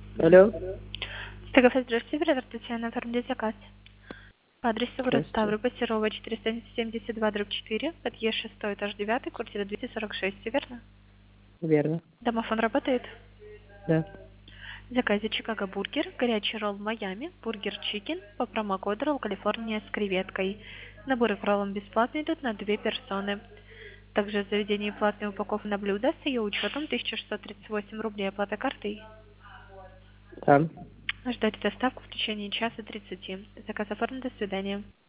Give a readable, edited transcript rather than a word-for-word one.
Алло. Стегафет, здравствуйте, оператор Татьяна, оформить заказ. По адресу город Здравствуйте. Ставрополь, Серова, 472/4, подъезд 6, этаж 9, квартира 246, все верно? Верно. Домофон работает? Да. В заказе Чикаго бургер, горячий ролл в Майами, бургер чикен по промокоду ролл Калифорния с креветкой. Наборы к роллам бесплатно идут на 2 персоны. Также в заведении платная упаковка на блюдо с ее учетом 1638 рублей оплата картой. Там. Ждать доставку в течение часа 30. Заказ оформлен, до свидания.